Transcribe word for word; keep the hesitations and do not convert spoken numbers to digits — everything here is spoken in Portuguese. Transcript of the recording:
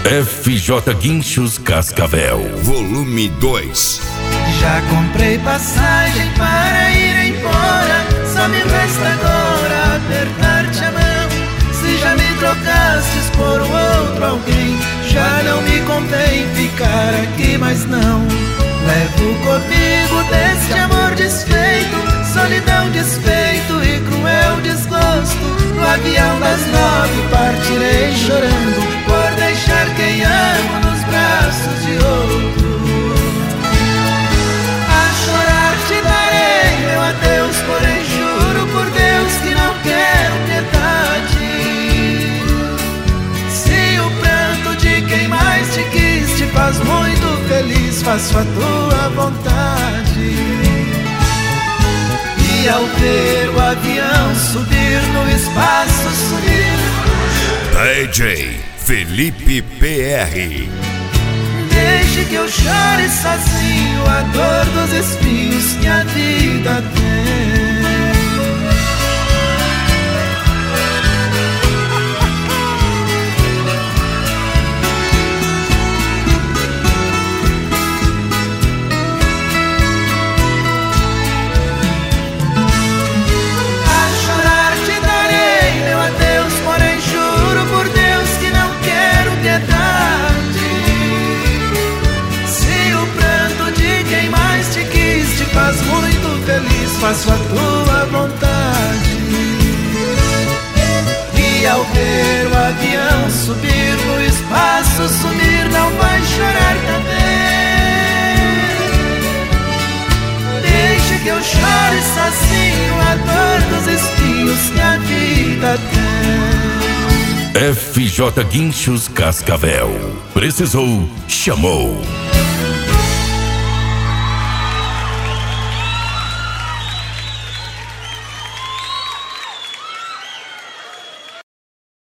F J Guinchos Cascavel, volume dois. Já comprei passagem para ir embora, só me resta agora apertar-te a mão. Se já me trocastes por outro alguém, já não me convém ficar aqui mais não. Levo comigo deste amor desfeito, solidão, despeito e cruel desgosto. No avião das nove partirei chorando, por deixar quem amo nos braços de outro. A chorar te darei meu adeus, porém juro por Deus que não quero piedade. Se o pranto de quem mais te quis te faz muito feliz, faço a tua vontade. E ao ver o avião subir, no espaço sumir, D J Felipe P R. deixe que eu chore sozinho a dor dos espinhos que a vida tem. Faz muito feliz, faço a tua vontade. E ao ver o avião subir, no espaço sumir, não vai chorar também. Deixe que eu chore sozinho a dor dos espinhos que a vida tem. F J Guinchos Cascavel, precisou, chamou.